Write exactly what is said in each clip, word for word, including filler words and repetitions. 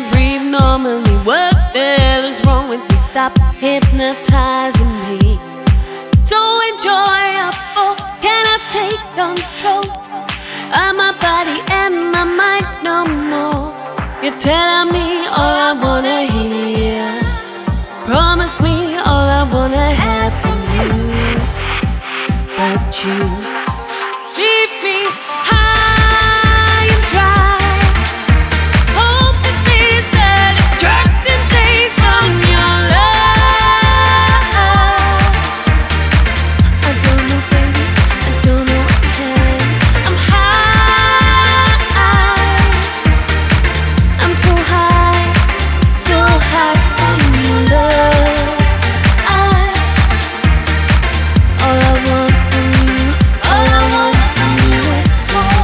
breathe normally. What the hell is wrong with me? Stop hypnotizing me. Don't enjoy up, oh, cannot take control of my body and my mind no more. You're telling me all I wanna hear. Promise me all I wanna have from you. But you leave me high and dry, hopelessly deserted, trapped in days from your love. I don't know, baby, I don't know, I can't. I'm high, I'm so high, so high from your love. I, all I want from you, all I want from you is more.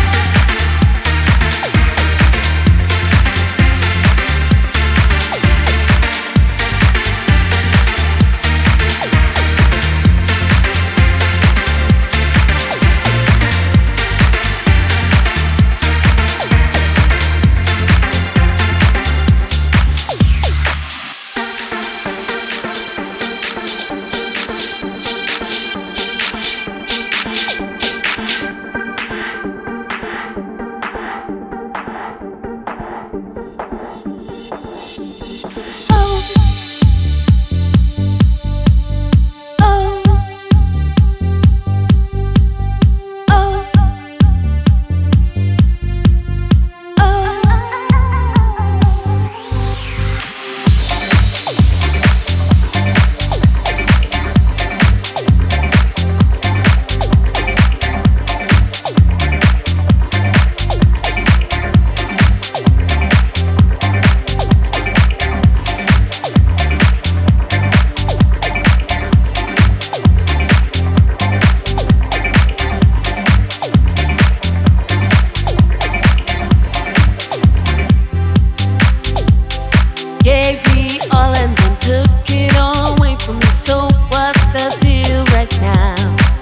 Gave me all and then took it all away from me. So what's the deal right now?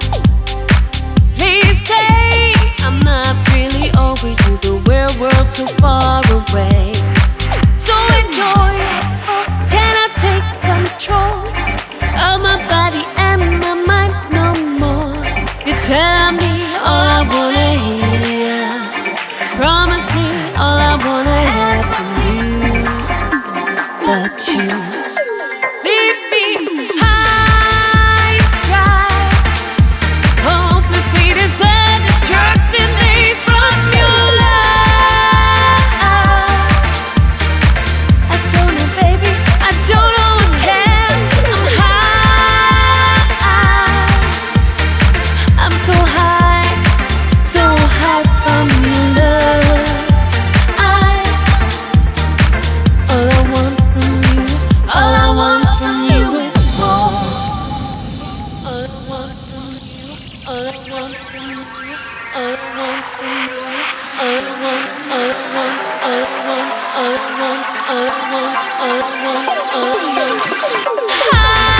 Please stay. I'm not really over you. The real world's so far away. So enjoy it. Oh, can I take control of my body and my mind no more? You tell me all I wanna hear. Promise me all I wanna have from you. But you leave me high and dry, hopelessly deserted, trapped in days from your love. I don't know, baby, I don't know, I can't. I'm high, I'm so high, so high from your love. I, all I want from you, all I want from you is more. All I want from you, all I want from you, all I want from you, all I want, all I want, all I want, all I want, all I want, all I want, all I want.